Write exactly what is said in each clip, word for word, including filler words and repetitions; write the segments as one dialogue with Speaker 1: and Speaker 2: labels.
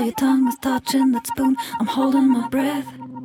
Speaker 1: while your tongue is touching that spoon, I'm holding my breath.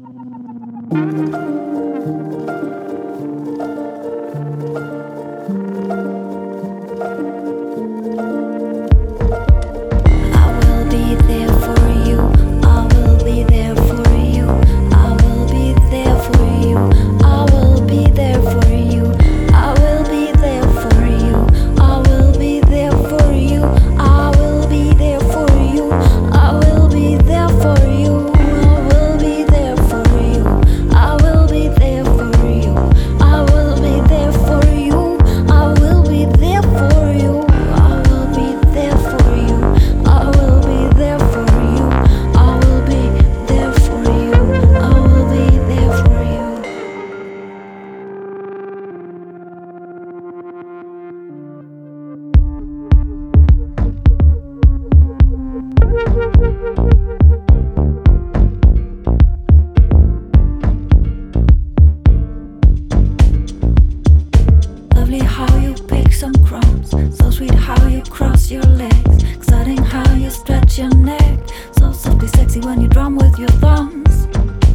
Speaker 1: Some crumbs, so sweet how you cross your legs, exciting how you stretch your neck, so softly sexy when you drum with your thumbs.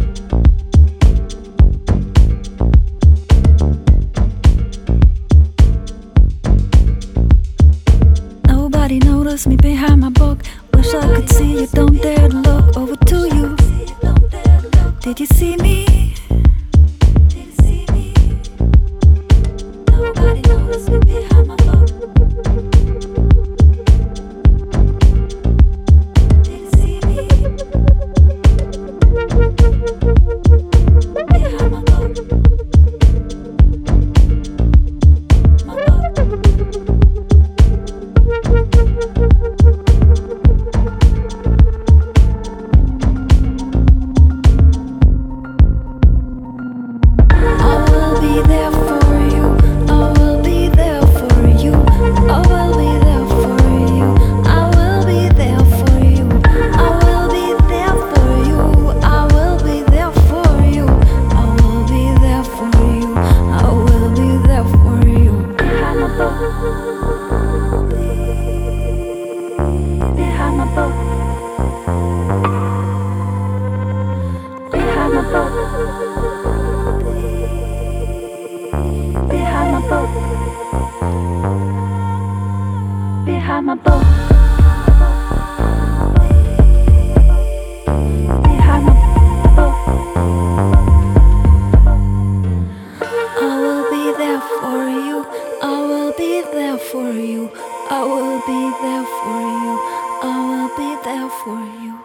Speaker 1: Nobody noticed me behind my book. Wish I could see you, don't dare to look over to you. Did you see me? Nobody noticed me behind my book. Did you see me? Behind my book. My book. I will be there for you. I will be there for you. I will be there for you. I will be there for you. I will be there for you. I will be there for you. I will be there for you. I will be there for you. Behind my book. Behind my book. Behind my book. Behind my book. Behind my book. Behind my book. I will be there for you. I will be there for you. I will be there for you. I will be there for you.